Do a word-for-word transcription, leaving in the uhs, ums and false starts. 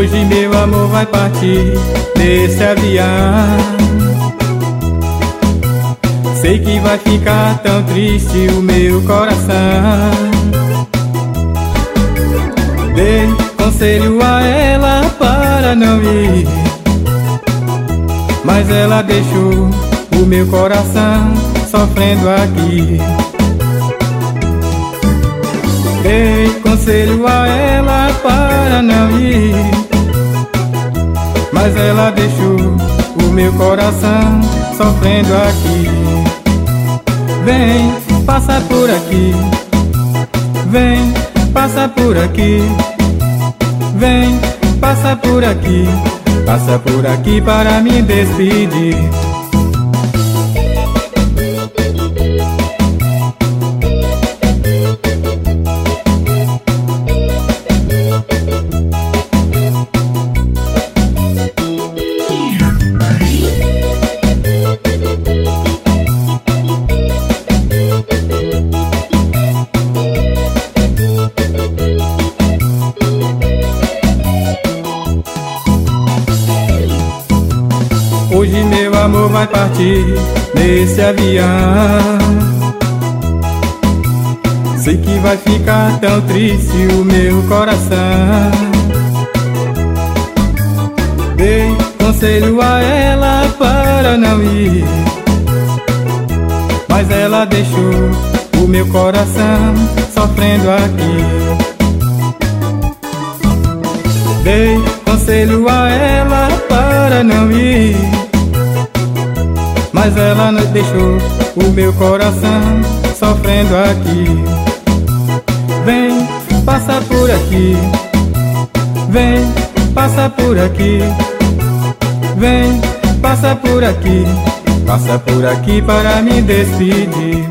Hoje meu amor vai partir nesse avião. Sei que vai ficar tão triste o meu coração. Dei conselho a ela para não ir, mas ela deixou o meu coração sofrendo aqui. Dei conselho a ela para não ir, mas ela deixou o meu coração sofrendo aqui. Vem, passa por aqui. Vem, passa por aqui. Vem, passa por aqui. Passa por aqui para me despedir. Hoje meu amor vai partir nesse avião. Sei que vai ficar tão triste o meu coração. Dei conselho a ela para não ir, mas ela deixou o meu coração sofrendo aqui. Dei conselho a ela para não ir, mas ela não deixou o meu coração sofrendo aqui. Vem, passa por aqui. Vem, passa por aqui. Vem, passa por aqui. Passa por aqui para me despedir.